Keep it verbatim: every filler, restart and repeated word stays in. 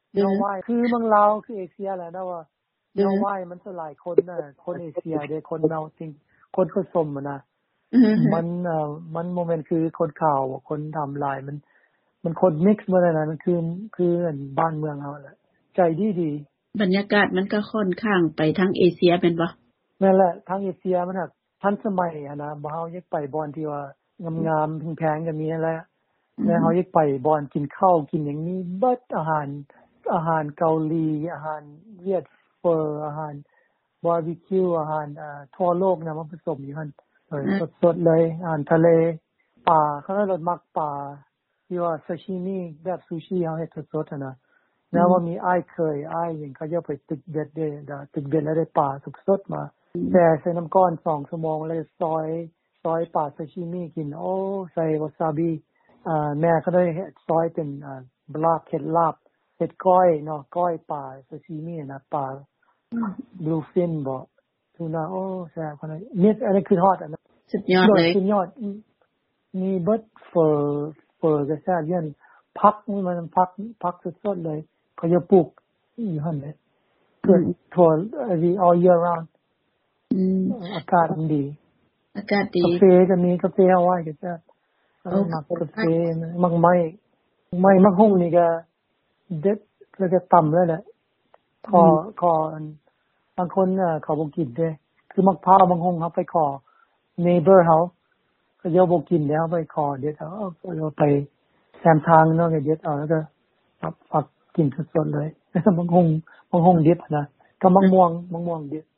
เนาะว่าคือเมืองลาวคือเอเชียแหละนะว่าเนาะว่ามันหลายคนน่ะคนเอเชียเด้คนเนาจริงคนผสมน่ะมันเอ่อมันบ่แม่นคือคนขาวคนทำลายมันมันคนมิกซ์มาแล้วนะมันคือคือบ้านเมืองเฮาแหละใจดีๆบรรยากาศมันก็ค่อนข้างไปทางเอเชียแม่นบ่นั่นแหละทางเอเชียมันน่ะทันสมัยอ่ะนะบ่เฮาอยากไปบ่อนที่ว่างามๆแพงๆก็มีนั่นแหละแล้วเฮาอยากไปบ่อนกินข้าวกินหยังนี้เบิดอาหารอาหารเกาหลีอาหารเวียดเฟอร์อาหารบาร์บีคิวอาหารอ่าทั่วโลกนะมันผสมอยู่หั่นเออสดๆเลยอาหารทะเลปลาเขาก็มักปลาที่ว่าซาชิมิแบบซูชิเฮาเฮ็ดสดๆน่ะแล้วว่ามีอ้ายเคยอ้ายหยังเขาจะไปตึกเบ็ดเด้อตึกเบ็ดแล้วได้ปลาสดๆมาแต่ใส่น้ำก้อนสองชั่วโมงแล้วซอยซอยปลาซาชิมิกินโอ้ใส่วาซาบิอ่าแม่ก็ได้ซอยเป็นอ่าบลาบเผ็ดลาบเผ็ดก้อยเนาะก้อยปลาซาชิมินะปลาบลูฟินบ่ทูน่าโอ้แซ่บขนาดนี้อันนี้คือฮอตอันนั้นสุดยอดเลยสุดยอดมีเบิดเฟอร์เฟอร์ก็แซ่บยันผักนี่มันผักผักสดๆเลยเขาจะปลูกอยู่หั่นเลยเกิดทั่ว all year round อืมอากาศดีอากาศดีกาแฟก็มีกาแฟฮาวายก็จะมักกาแฟมักไม้ไม้มักหุ่งนี่ก็เด็ดแล้วก็ต่ำแล้วแหละขอขอบางคนน่ะเขาบ่กินเด้คือมักพร้าวบางหุ่งเฮาไปขอ neighbor เฮาก็ยอบ่กินแล้วไปขอเด็ดเอาเอาไปแซมทางเนาะก็เด็ดเอาแล้วก็ฝักกินสดๆเลยบางหุ่งบางหุ่งเด็ดนะก็มะม่วงมะม่วงเด็ด